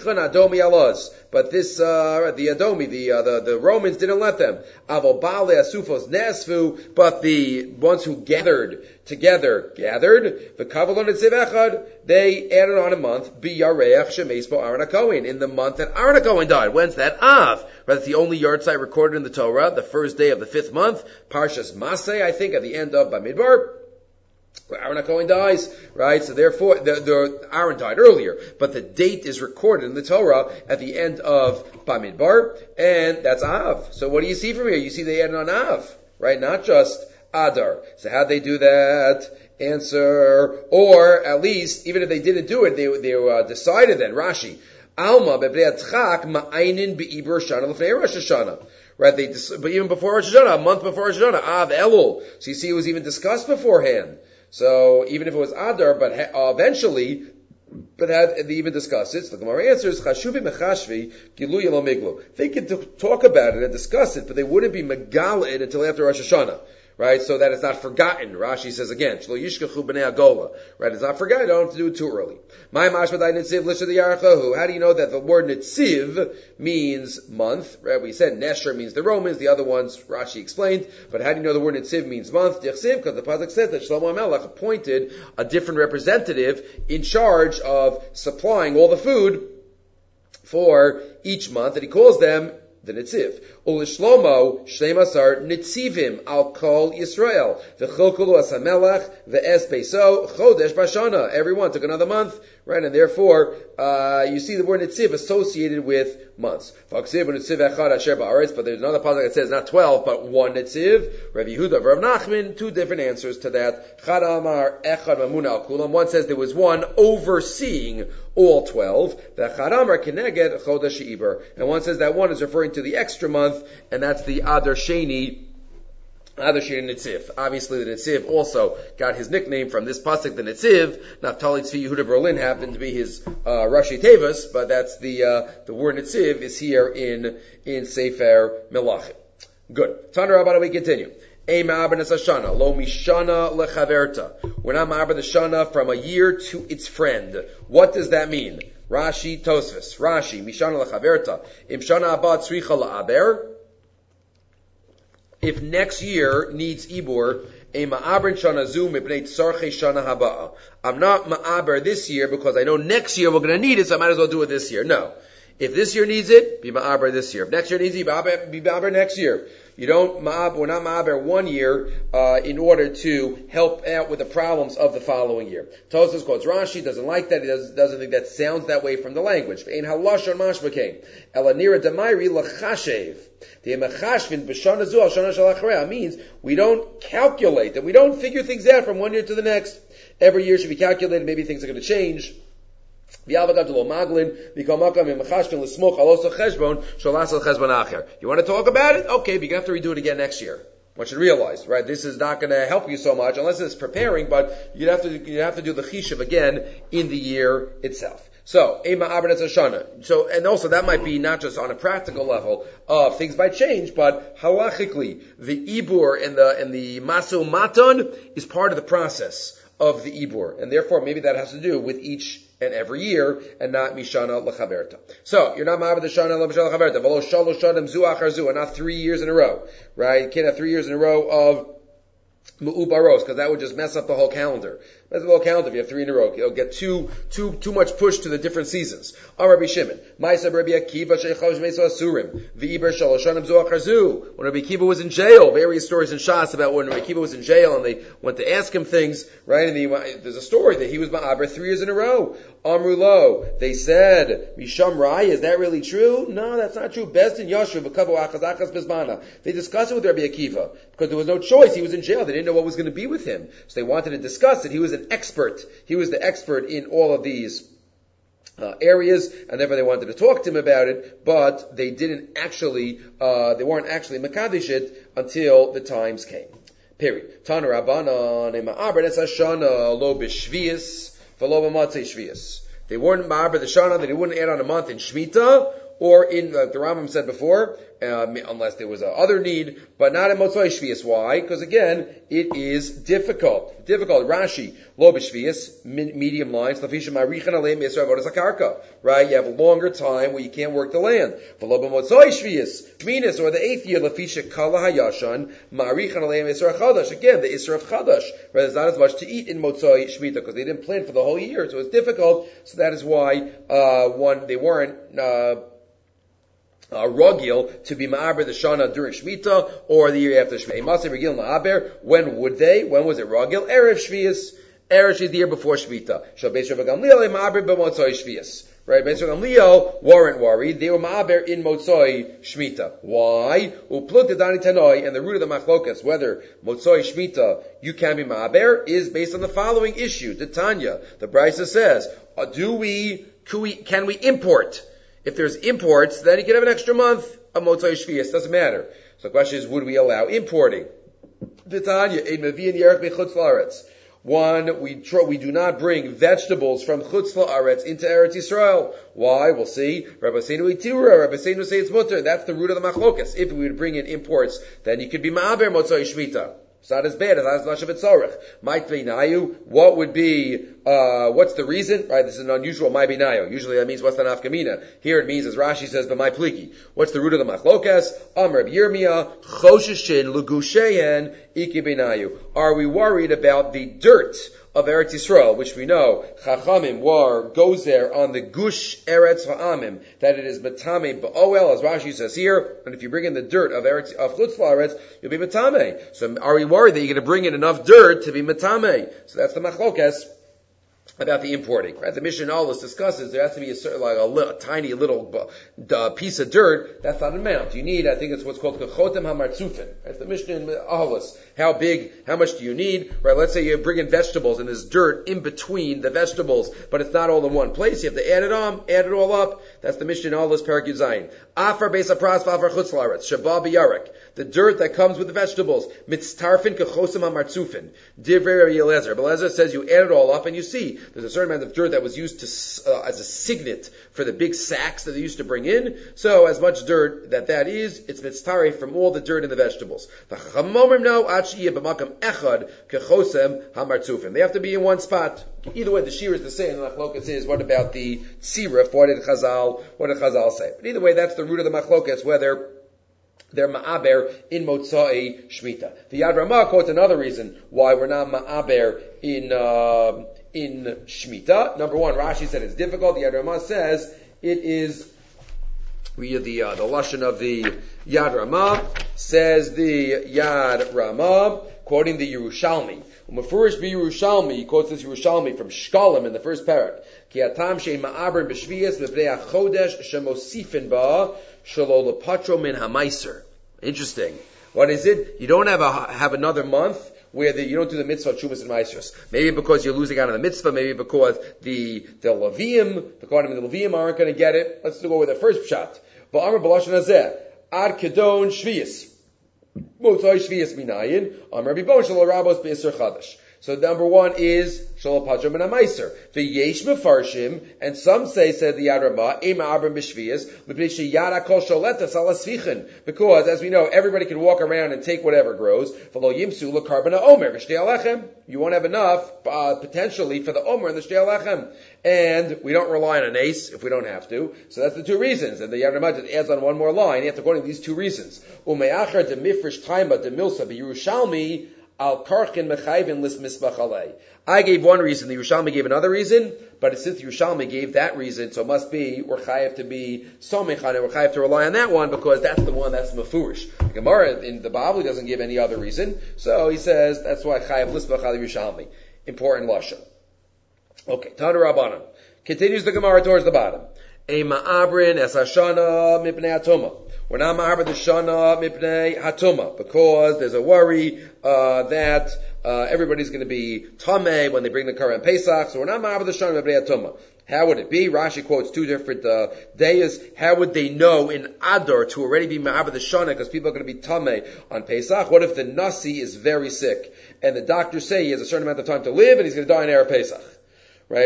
this, uh, the Adomi, the, uh, the, the Romans didn't let them. Avobale Asufos Nesfu, but the ones who gathered together, gathered, the Kavalon Nitziv Echad, they added on a month, Biyareach Shemespo Aaron HaKohen, in the month that Aaron HaKohen died. When's that? Av. Right, that's the only yard site recorded in the Torah, the first day of the fifth month, Parshas Maseh, I think, at the end of Bamidbar, where Aaron HaKohen dies, right? So therefore, the, the, Aaron died earlier, but the date is recorded in the Torah at the end of Bamidbar, and that's Av. So what do you see from here? You see they added on Av, right? Not just Adar. So how'd they do that? Answer, or at least, even if they didn't do it, they, they uh, decided then, Rashi, Alma be'bre'atchak ma'aynin be'ibur shana l'fnei Rosh Hashanah. Right, they, but even before Rosh Hashanah, a month before Rosh Hashanah, Av Elul. So you see it was even discussed beforehand. So even if it was Adar, but uh, eventually, but had they even discussed it. So the Gemara answers, Chashuvi mechashvi gilu yelo miglu. They could talk about it and discuss it, but they wouldn't be megala it until after Rosh Hashanah. right? So that it's not forgotten. Rashi says again, Shlo yishkachu b'nei agola, right? It's not forgotten. I don't have to do it too early. My mashmadai nitziv lisha the yarchahu. How do you know that the word nitziv means month? Right? We said nesher means the Romans. The other ones Rashi explained. But how do you know the word nitziv means month? Dichsiv, because the pasuk says that Shlomo HaMelech appointed a different representative in charge of supplying all the food for each month, and he calls them the Nitziv. Ulishlomo shleimasar nitzivim al kol Yisrael. V'chokulu as hamelach v'es beiso chodesh bashana. Everyone took another month, right? And therefore, uh, you see the word Nitziv associated with months. V'aksiv v'nitziv echad asher ba'aretz. But there's another pasuk that says not twelve, but one Nitziv. Rav Yehuda, Rav Nachman, two different answers to that. Chad amar echad mamuna al kulam. One says there was one overseeing all twelve. V'chad amar keneged chodesh iber. And one says that one is referring to the extra month, and that's the Adar Sheni, Adar Sheni Nitziv. Obviously, the Nitziv also got his nickname from this pasuk, the Nitziv. Naftali Tzvi Yehuda Berlin happened to be his uh, Rashi Tevis, but that's the uh, the word Nitziv is here in in Sefer Melachim. Good. Tanur Rabbanan, we continue. Ein ma'aber nesashana lo mishana lechaverta. We're not ma'aber the shana from a year to its friend. What does that mean? Rashi Tosfos. Rashi, Mishana lechaverta. Im shana haba tzricha la'aber. If next year needs ibur, a ma'aber shana zu mipnei tzarchei shana haba. I'm not ma'aber this year because I know next year we're going to need it, so I might as well do it this year. No. If this year needs it, be ma'aber this year. If next year needs it, be ma'aber next year. You don't ma'ab, we're not ma'aber one year, uh, in order to help out with the problems of the following year. Tosfos quotes Rashi, doesn't like that, he doesn't, doesn't think that sounds that way from the language. Ein halashon mashbakain. Elanira damairi lachashev. The machashvin b'shana zu al shana shalachrea means we don't calculate, that we don't figure things out from one year to the next. Every year should be calculated, maybe things are going to change. You want to talk about it? Okay, but you have to redo it again next year. One should realize, right? This is not going to help you so much unless it's preparing, but you have to you have to do the chishav again in the year itself. So, Ema Abernet Shana. So, and also that might be not just on a practical level of things might change, but halachically, the ibur and the and the maso maton is part of the process of the ibur, and therefore maybe that has to do with each and every year, and not mishana lechaberta. So you're not ma'aber the shana lechaberta, lechaberta, v'lo shalosh shanim zu achar zu, and not three years in a row, right? You can't have three years in a row of mu'ubaros, because that would just mess up the whole calendar. Mess up the whole calendar if you have three in a row. You'll get too, too, too much push to the different seasons. Am Rabbi Shimon, Ma'aseh Rabbi Akiva she'chav shmeiso asurim, v'iber shalosh shanim zu achar zu. When Rabbi Akiva was in jail, various stories in Shas about when Rabbi Akiva was in jail, and they went to ask him things, right? And he, there's a story that he was ma'aber three years in a row. Amru lo, they said, Misham Rai, is that really true? No, that's not true. Bezdin Yashu v'kavo achaz achaz bezmana. They discussed it with Rabbi Akiva because there was no choice. He was in jail. They didn't know what was going to be with him, so they wanted to discuss it. He was an expert. He was the expert in all of these uh, areas, and therefore they wanted to talk to him about it. But they didn't actually, uh, they weren't actually makadesh it until the times came. Period. Tana Rabbanan ema'aber nesashana lo b'shvius. They weren't ma'aber the shana, that he wouldn't add on a month in Shemitah, or in, like the Rambam said before, um, unless there was a other need, but not in Motzei Shvius. Why? Because again, it is difficult. Difficult. Rashi, lo b'shvius, medium lines, lafisha marichan aleim yisrael avodas hakarka. Right? You have a longer time where you can't work the land. V'lo b'motzei Shvius, Shminis, or the eighth year, lafisha kala hayashan, marichan aleim yisrael chadash. Again, the Isra of chadash. Right? There's not as much to eat in Motzei Shmita, because they didn't plan for the whole year, so it's difficult. So that is why, uh, one, they weren't, uh, Uh, rogil to be ma'aber the shana during Shemitah or the year after Shemitah. When would they? When was it rogil? Erev Shvius. Erev Shvius the year before Shemitah. Beis Rav Gamliel ma'aber b'motzoi Shvius. Right? Beis Rav Gamliel weren't worried. They were ma'aber in motzoi Shemitah. Why? Uplug Dani Tanoi, and the root of the machlokas, whether motzoi Shemitah you can be ma'aber, is based on the following issue. The Tanya, the Brisa says, uh, do we, can we, can we import? If there's imports, then you can have an extra month of Motzei Shvius. Doesn't matter. So the question is, would we allow importing? One, we tr- we do not bring vegetables from Chutz La'aretz into Eretz Yisrael. Why? We'll see. Rabbi Seinu Itura, Rabbi Seinu say it's mutter. That's the root of the machlokas. If we would bring in imports, then you could be ma'aber Motzei Shmita. It's not as bad as Lashav Tzorech. Might Beinayu, what would be, uh, what's the reason? Right, this is an unusual my Beinayu. Usually that means what's the nafkamina. Here it means, as Rashi says, but my pliki. What's the root of the machlokas? Amr Yirmiyah, Choshishin, Lugusheyen, Iki Beinayu. Are we worried about the dirt of Eretz Yisrael, which we know, Chachamim war, goes there on the Gush Eretz Ha'amim, that it is Matame Ba'oel, as Rashi says here, and if you bring in the dirt of Eretz, of Chutz La'aretz, you'll be Matame. So are we worried that you're going to bring in enough dirt to be Matame? So that's the Machlokes about the importing, right? The Mishnah Olis discusses there has to be a certain, like a, little, a tiny little uh, piece of dirt. That's not an amount. You need, I think it's what's called Kechotem HaMartzufin. Right? The Mishnah Olis. How big? How much do you need? Right? Let's say you bring in vegetables and there's dirt in between the vegetables, but it's not all in one place. You have to add it on, add it all up. That's the Mishnah Olis Perak Yud Zayin. Afar Beis Apras V'Afar Chutz La'aretz Shabba B'Yarek. The dirt that comes with the vegetables. Mitztarfin Kechosem HaMartzufin. Divrei Eliezer. But Eliezer says you add it all up and you see there's a certain amount of dirt that was used to uh, as a signet for the big sacks that they used to bring in. So as much dirt that that is, it's mitztari from all the dirt in the vegetables. The Chachamim know achiyeh b'makam echad kechosem hamartzufim. They have to be in one spot. Either way, the shir is the same. The machlokas is, what about the tziruf? What did Chazal? What did Chazal say? But either way, that's the root of the machlokas, whether they're ma'aber in motzai shmita. The Yad Ramah quotes another reason why we're not ma'aber in uh, in shmita. Number one, Rashi said it's difficult. The Yad Ramah says it is. We the uh, the lashon of the Yad Ramah says the Yad Ramah, quoting the Yerushalmi. Mefurish be Yerushalmi, he quotes this Yerushalmi from Shkalim in the first parak. Ki atam shein ma'aber b'shviyas b'bnei achodesh shemosifin ba shelo lepatro min hamaiser. Interesting. What is it? You don't have a have another month where the, you don't do the mitzvah of Chumas and Maasros. Maybe because you're losing out on the mitzvah, maybe because the the Levium, the Kohanim and the Levium aren't going to get it. Let's go with the first pshat. V'amar b'lashon hazeh ad kedon shviyas. Motzai shviyas minayin. Amar bibon shelo rabos b'yisur chadash. So number one is Shalom Padra Min HaMaiser. V'yesh mefarshim, and some say, said the Yad Ramah, Ema Abram B'Shviyas, M'pnei sheyara kol sholetas ala svichen. Because, as we know, everybody can walk around and take whatever grows. V'lo yimsu l'karbana omer v'shtei alechem. You won't have enough, uh, potentially, for the omer and the shtei alechem. And we don't rely on an ace if we don't have to. So that's the two reasons. And the Yad Ramah just adds on one more line. You have to go to these two reasons. Ume'achar de mifresh taima de milsa b'Yerushalmi al karchin mechayvin lis misbach alei. I gave one reason, the Yerushalmi gave another reason, but since the Yerushalmi gave that reason, so it must be we're chayav to be somich on it, we're chayav to rely on that one because that's the one that's mefurish. The Gemara in the Bible doesn't give any other reason, so he says that's why chayav lisbach al Yerushalmi. Important lashon. Okay, Tana Rabbanan continues the Gemara towards the bottom. A ma'abrin es hashana mipnei atoma. We're not ma'aber the shana mipnei hatuma because there's a worry uh, that uh, everybody's going to be tameh when they bring the Korban Pesach. So we're not ma'aber the shana mipnei hatuma. How would it be? Rashi quotes two different uh, days. How would they know in Adar to already be ma'aber the shana because people are going to be tameh on Pesach? What if the nasi is very sick and the doctors say he has a certain amount of time to live and he's going to die in Erev Pesach? Right?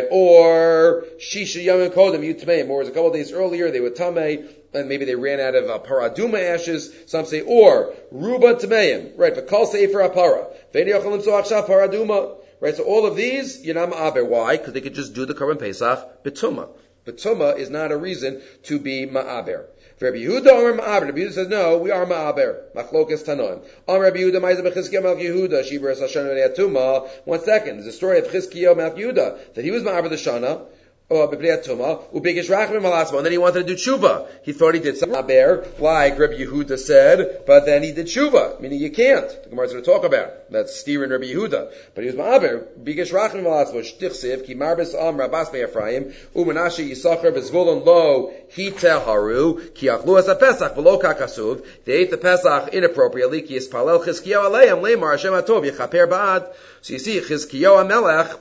Or Shisha Yom Kodem Yutmeim, or a couple of days earlier they were Tameh, and maybe they ran out of uh, paraduma ashes. Some say, or Ruba Tameim, right? V'kal Sefer Apara, V'nei Yochalim Tzoachshav Paraduma, right? So all of these, Yanam Aber. Why? Because they could just do the Korban Pesach B'tuma. B'tuma is not a reason to be Ma'aber. Rabbi Yehuda or Ma'aber. Rabbi Yehuda says, no, we are Ma'aber. Machlokas Tanoim. Am Rabbi Yehuda Ma'izah B'chizkiyahu Melch Yehuda, Shibur Es Hashanah V'nei One second. There's a story of Chizkiyahu Melch Yehuda, that he was Ma'aber the Shana, or B'pnei Atuma, U'bigish Rachmim Malasma, and then he wanted to do tshuva. He thought he did some Ma'aber, like Rabbi Yehuda said, but then he did tshuva, meaning you can't. The Gemara is going to talk about it. That's steering Rabbi Yehuda. But he was Ma'aber, Bigish Rachmim Malasma, Shtichsiv, Ki Marbis Am Rabas Be'Ephraim, U'Menashe Yisachar B'Zvulun Lo, Hite Haru, Ki Achlu Es HaPesach, V'lo Kakasuv, they ate the Pesach inappropriately, Ki Yispalel Chizkiyahu Aleim, Leimar Hashem Atov, Yechaper Ba'ad. So you see, Chizkiyahu HaMelech,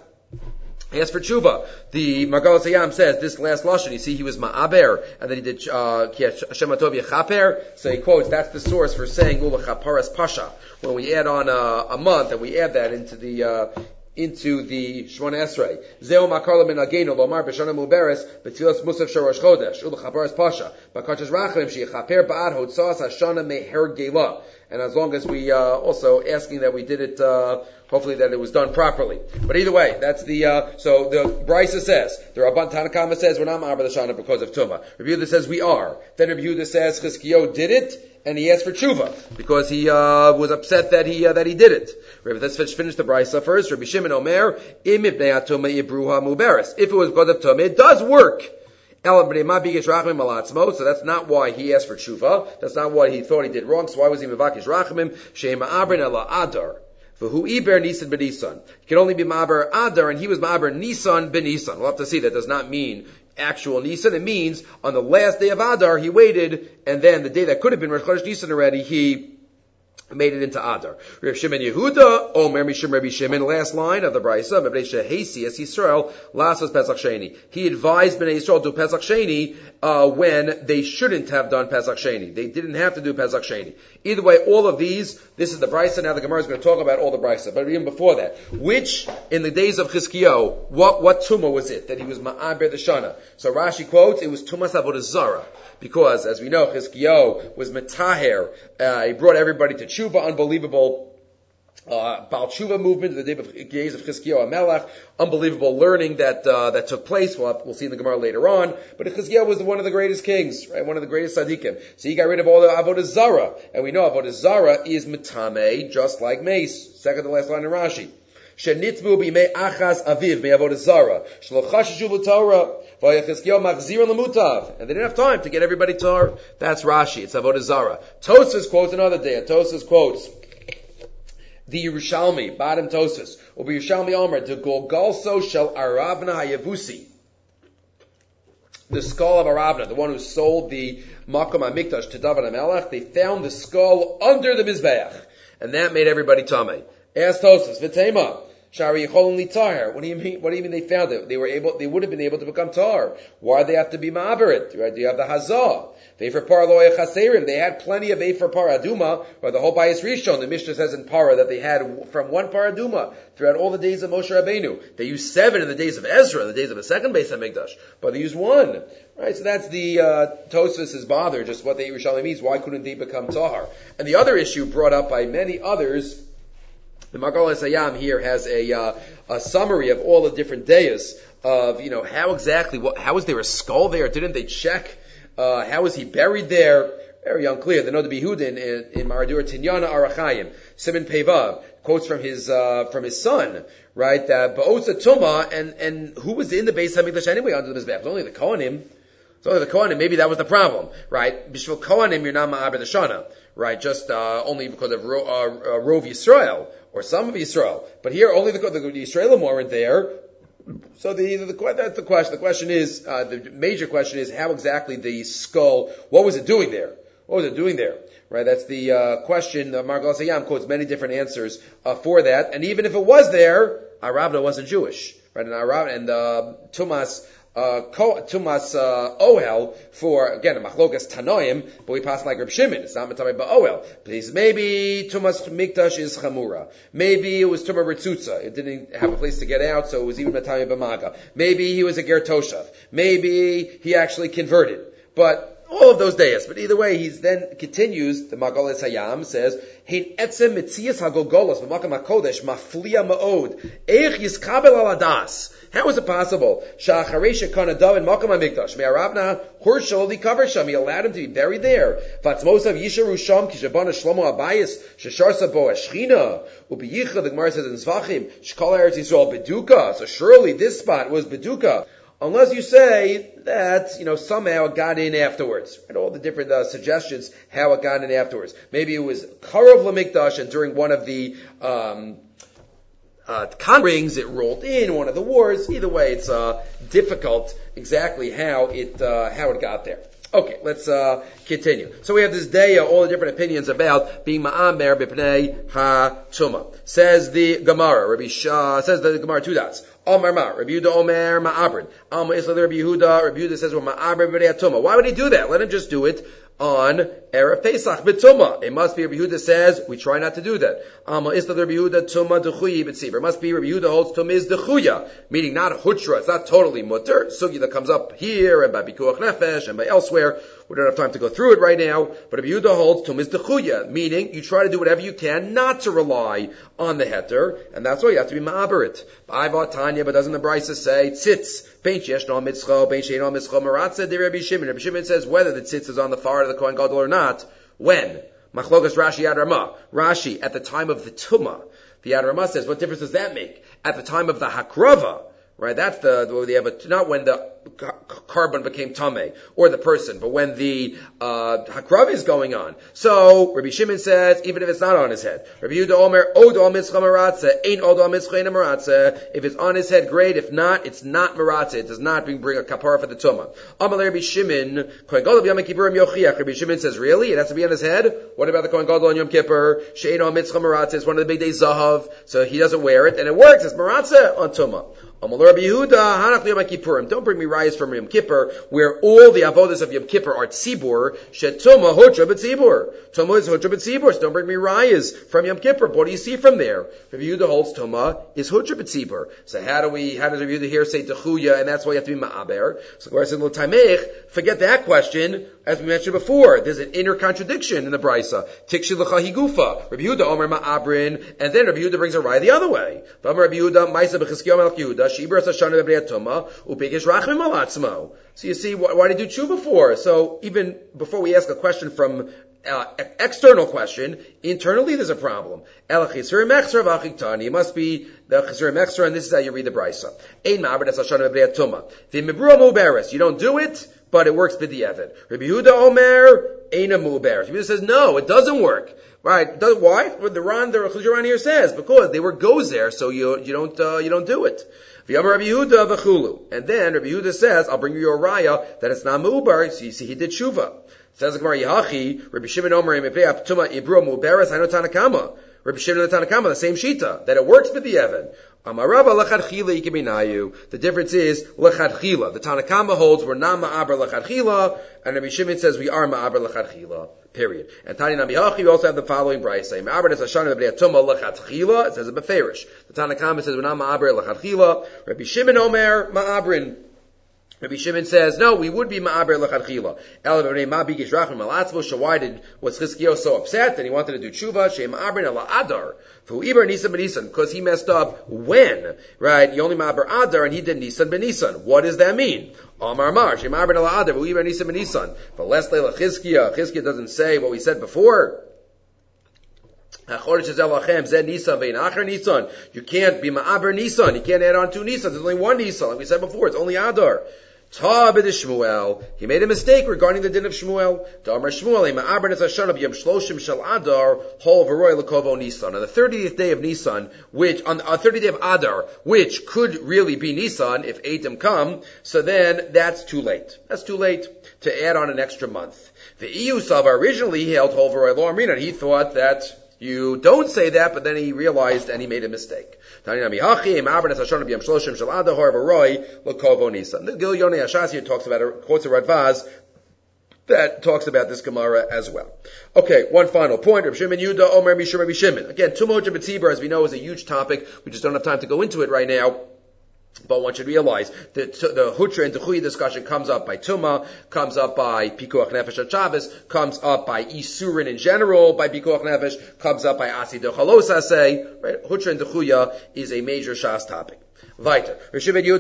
as for tshuva, the Margalas Hayam says this last lashon. You see, he was ma'aber, and then he did uh, Hashem Atov Yechaper. So he quotes that's the source for saying Ula Chaparas Pasha. When we add on a, a month and we add that into the uh, into the Shmona Esrei. Zeo makarla min ageno lomar b'shana muberes b'tzilas musaf shorosh chodesh u'lechaparas pasha b'kachas rachim sheyichaper ba'ad hotzas hashana meher gela. And as long as we uh, also asking that we did it, uh, hopefully that it was done properly. But either way, that's the uh, so the Brisa says the Rabban Tanakama says we're not ma'aber the shana because of tuma. Rabbi Yehuda says we are. Then Rabbi Yehuda says Chizkiyo did it and he asked for tshuva because he uh, was upset that he uh, that he did it. Rabbi, let's finish the Brisa first. Rabbi Shimon Omer im ibnei atuma ibruha muberes. If it was because of tuma, it does work. So that's not why he asked for tshuva. That's not why he thought he did wrong. So why was he mevakish rachamim? Shema abrin ela adar. For who iber Nisan ben Nisan. He can only be ma'aber adar, and he was ma'aber Nisan ben Nisan. We'll have to see. That does not mean actual Nisan. It means on the last day of Adar he waited, and then the day that could have been Rosh Chodesh Nisan already, he made it into Adar. Rav Shimon Yehuda, Omer Mishum Rabbi Shimon, last line of the Brisa, Mebnei Shehesi es Yisrael, Lasos Pesach Sheni. He advised Bnei Yisrael to do Pesach Sheni uh, when they shouldn't have done Pesach Sheni. They didn't have to do Pesach Sheni. Either way, all of these, this is the Brisa, now the Gemara is going to talk about all the Brisa, but even before that, which, in the days of Chizkiyo, what, what Tumah was it, that he was Ma'aber the Shana? So Rashi quotes, it was Tumas Avodah Zarah. Because, as we know, Chizkiyo was Metaher. Uh, he brought everybody to Tshuva, unbelievable uh, Baal Tshuva movement in the days of Chizkiyo HaMelech, unbelievable learning that uh, that took place. We'll, have, we'll see in the Gemara later on. But Chizkiyo was one of the greatest kings, right? One of the greatest tzaddikim. So he got rid of all the Avodah Zarah. And we know Avodah Zarah is Metame, just like Mace. Second to last line in Rashi. Shenitzbu b'imei achaz aviv me'avodah zara shelo chashashu l'torah v'yachizkiyo machzir l'mutav, and they didn't have time to get everybody Torah. That's Rashi. It's avodah zara. Tosfos quotes another day. Tosfos quotes the Yerushalmi, bottom Tosfos, or Yerushalmi Omer de Golgalso shel Aravna Hayavusi, the skull of Aravna, the one who sold the Makom HaMikdash to David HaMelech. They found the skull under the Mizbeach, and that made everybody tamei. Ask Tosfos, V'tema, Shari Yicholin Litar. What do you mean? What do you mean they found it? They were able. They would have been able to become tar. Why do they have to be ma'aberit? Right? Do you have the hazah? Veifer par loya chaserim. They had plenty of veifer par aduma, or the whole Bayis Rishon. The Mishnah says in para that they had from one par aduma throughout all the days of Moshe Rabbeinu. They used seven in the days of Ezra, in the days of the second Beis Hamikdash, but they used one. Right? So that's the uh, Tosfos' bother. Just what the Yerushalmi means. Why couldn't they become tahar? And the other issue brought up by many others. The Magal Esayam here has a, uh, a summary of all the different days of, you know, how exactly, what, how was there a skull there? Didn't they check? Uh, how was he buried there? Very unclear. The Noda B'Yehudin in, in Maradur Tinyana Arachayim, Simon Pevav, quotes from his, uh, from his son, right, that Ba'otza Tumah, and, and who was in the Beis HaMikdash anyway under the Mizbeach? Only the Kohanim. So only the Kohanim, maybe that was the problem, right? Bishvil Kohanim, you're not Ma'aber the Shana, right? Just, uh, only because of Ro, uh, uh, Rov Yisrael, or some of Yisrael. But here, only the, the, the Yisraelim weren't there. So the, the, the, that's the question. The question is, uh, the major question is, how exactly the skull, what was it doing there? What was it doing there? Right? That's the, uh, question. Uh, Magal Sayam quotes many different answers, uh, for that. And even if it was there, Aravna wasn't Jewish. Right? And Aravna, and, uh, Tumas, Uh, Tumas uh, Ohel for, again, a machlokas Tanoim, but we pass like Reb Shimon. It's not Matame Ba'ohel. Please, maybe Tumas Mikdash is Chamura. Maybe it was Tumah Ritzutza. It didn't have a place to get out, so it was even Matame B'maga. Maybe he was a Ger Toshav. Maybe he actually converted. But all of those days. But either way, he's then continues, the Magal Hayam says, Hein etzem mitzias hagogolos b'makam hakodesh maflia ma'od. Eich yiskabel al adas. How is it possible? Sha'acharei shekana dav in makam hamikdash. Me'aravna horshol li cover sham. He allowed him to be buried there. Vatzmosav yisharu sham kishabana shlomo abayis shesharsa bo ashchina. Ubiyicha, the Gemara says in Zvachim, shkol eretz Yisrael beduka. So surely this spot was beduka. Unless you say that, you know, somehow it got in afterwards. And all the different uh, suggestions how it got in afterwards. Maybe it was Karav Lamikdash, and during one of the um, uh, con rings it rolled in, one of the wars. Either way, it's uh, difficult exactly how it uh, how it got there. Okay, let's uh, continue. So we have this day, uh, all the different opinions about being ma'amer b'pnei ha-tuma. Says the Gemara, Rabbi Shah, says the Gemara, two dots. Omer ma, Rabbi Yehuda Omer ma'abrin. Alma Isla Rabbi Yehuda, Rabbi Yehuda says, well, ma'abrin b'pnei ha-tuma. Why would he do that? Let him just do it on Erev Pesach b'tumah. It must be Rabbi Yehuda says we try not to do that. Amma is the Rabbi Yehuda tumah dechuyi b'tzibur. It must be Rabbi Yehuda holds tumah is dechuya, meaning not a hutra. It's not totally mutter. Sugi that comes up here and by Pikuach Nefesh and by elsewhere. We don't have time to go through it right now, but Rabbi Yehuda holds tumah is dechuya, meaning you try to do whatever you can not to rely on the heter, and that's why you have to be ma'aberit. Ba'ava Tanya, but doesn't the Brisa say tzitz? Bein sheyesh no mitzcha, bein she'eino mitzcha, maratza de Rabbi Shimon. Rabbi Shimon says whether the tzitz is on the far of the Kohen Gadol or not. When? Machlokas Rashi Ad Ramah. Rashi, at the time of the tumah. The Ad Ramah says, what difference does that make? At the time of the hakrava, right? That's the, the they have a, not when the carbon became tameh, or the person, but when the uh, hakrav is going on. So Rabbi Shimon says, even if it's not on his head, Rabbi Yehuda Omer, Od al mitzcha maratza, ain't Od al mitzcha ain't a maratza. If it's on his head, great. If not, it's not maratza. It does not bring, bring a kapara for the tumah. Amal Rabbi Shimon, Kohen Gadol Yom Kippurim yochiach. Rabbi Shimon says, really? It has to be on his head? What about the Kohen Gadol on Yom Kippur? She'ein al mitzcha maratza. It's one of the big days zahav, so he doesn't wear it, and it works. It's maratza on tumah. Amal Rabbi Yehuda, Hanach Yom Kippurim. Don't bring me rayas from Yom Kippur, where all the avodas of Yom Kippur are tzibur. Shetuma hutra b'tzibur. Tuma is hutra b'tzibur. So don't bring me rayas from Yom Kippur. What do you see from there? Rabbi Yehuda holds tuma is hutra b'tzibur. So how do we? How does Rabbi Yehuda here say techuya, and that's why you have to be ma'aber? So Gemara says, "Lo taimech." Forget that question. As we mentioned before, there's an inner contradiction in the Brisa. Tikshi l'cha higufa. Rabbi Yehuda omer ma'abrin, and then Rabbi Yehuda brings a raya the other way. Rabbi Yehuda ma'isa b'chizkiyahu melech Yehuda shibur sashana b'bnei tuma upikish rachmim alatzmo. So you see, why, why did you do tshuva for? So even before we ask a question from uh, external question, internally there's a problem. El chisur mechzer v'achitani. It must be the chisur mechzer, and this is how you read the Brisa. Ein ma'abrin sashana b'bnei tuma. V'mibruah muberes. You don't do it, but it works b'di'evet. Rabbi Yehuda omer eina muberes. Rabbi Yehuda says no, it doesn't work. Right? Does, why? What the Ran, the Chazir here says, because they were gozer, so you you don't uh, you don't do it. V'yamar Rabbi Yehuda v'chulu, and then Rabbi Yehuda says, "I'll bring you a raya that it's not mubar." So you see, he did tshuva. Says the Gemara Yahachi, Rabbi Shimon Omer Mepei Aptuma Ibro Muberes Hano Tanakama. Rabbi Shimon and the Tanakama, the same shita, that it works with the Evan. Amarava lechadchila yikiminayu. The difference is lechadchila. The Tanakama holds we're not ma'aber lechadchila, and Rabbi Shimon says we are ma'aber lechadchila. Period. And Tani Namiyachi, we also have the following brayso. Ma'aber es hashana b'bnei tuma lechadchila. It says it beferish. The Tanakama says we're not ma'aber lechadchila. Rabbi Shimon Omer ma'abrin. Rabbi Shimon says, no, we would be ma'aber l'chadchila. El b'nei ma bigish rachim malatzvo. So why did, was Chizkiyahu so upset that he wanted to do tshuva? Shei ma'aber ala adar. Fu iber nisan b'nisan. Because he messed up when, right? He only ma'aber adar and he did nisan b'nisan. What does that mean? Amar mar. Shei ma'aber ala adar. Fu iber nisan b'nisan. But lest leila Chizkiyahu. Chizkiyahu doesn't say what we said before. You can't be ma'aber Nisan. You can't add on two Nisans. There's only one Nisan. Like we said before, it's only Adar. Ta b'di Shmuel. He made a mistake regarding the din of Shmuel. Damar Shmuel, ma'aber nesashana b'yam shloshim shel Adar, hol v'roy l'kovo Nisan. On the thirtieth day of Nisan, which, on the thirtieth day of Adar, which could really be Nisan if Eidim come, so then that's too late. That's too late to add on an extra month. The E U Sava originally he held hol v'roy lo amrin, and he thought that you don't say that, but then he realized and he made a mistake. The Gil Yonei Ashas here talks about it, quotes a Radvaz that talks about this Gemara as well. Okay, one final point. Rabbi Shimon Yuda Omer Mishum Rabbi Shimon. Again, Tumah B'tzibur, as we know, is a huge topic. We just don't have time to go into it right now. But one should realize that the Hutra and Techuyi discussion comes up by Tumah, comes up by Pikuach Nefesh at Shabbos, comes up by Isurin in general, by Pikuach Nefesh, comes up by Asi Dechalos Asay. Right? Hutra and Techuya is a major Shas topic. Weiter. Right, he advised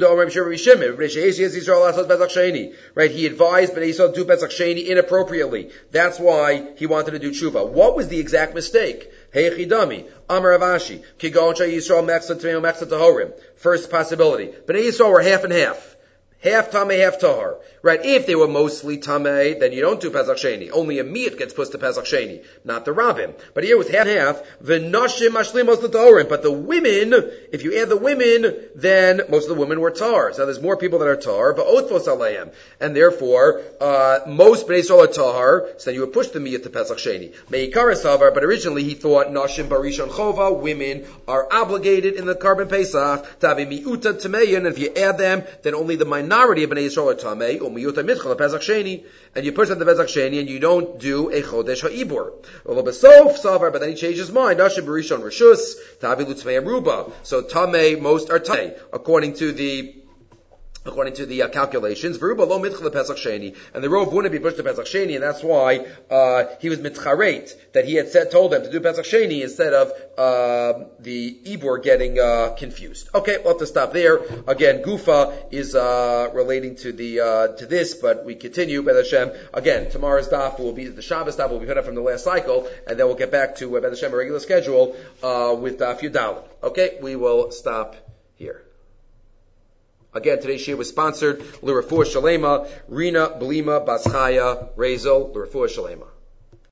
Bnei Yisrael to do Pesach Sheni inappropriately. That's why he wanted to do tshuva. What was the exact mistake? Heichidami, Amar Avashi, Kigon Yisrael Mechza Tmeim Mechza Tahorim. First possibility. Bnei Yisrael were half and half. Half Tameh, half Tahar. Right? If they were mostly Tameh, then you don't do Pesach Sheni. Only a meat gets put to Pesach Sheni, not the Rabbim. But here with half half, the Nashim Mashlimos L'Tahorim. But the women, if you add the women, then most of the women were Tahar. So there's more people that are Tahar, but Othvos Aleim. And therefore, uh, most Bnei Yisrael are Tahar, so then you would push the meat to Pesach Sheni. Meikara Savar, but originally he thought Nashim Barishon Chova, women are obligated in the Carbon Pesach to have a Mi'uta Tameyan, and if you add them, then only the minority minority of Bnei Yisrael are tamei, umiyuta mitchel Pesach Sheni, and you push on the Pesach Sheni, and you don't do a chodesh ha'ibur. Well, besof savar, but then he changed his mind. Nashim b'rishon reshus tavi lutzmei aruba. So tamei, most are tamei, according to the According to the uh, calculations, Veruba lo mitchel Pesach Sheni, and the robe wouldn't be pushed to Pesach Sheni, and that's why uh, he was mitcharet, that he had said, told them to do Pesach Sheni instead of uh, the Ibor getting uh, confused. Okay, we'll have to stop there. Again, Gufa is uh, relating to the uh, to this, but we continue. B'ez Hashem. Again, tomorrow's daf will be the Shabbos daf will be put up from the last cycle, and then we'll get back to uh, B'ez Hashem a regular schedule uh, with Daf Yudal. Okay, we will stop here. Again, today's shir was sponsored L'Refuah Shalema, Rina Belima Baschaya Rezel L'Refuah Shalema.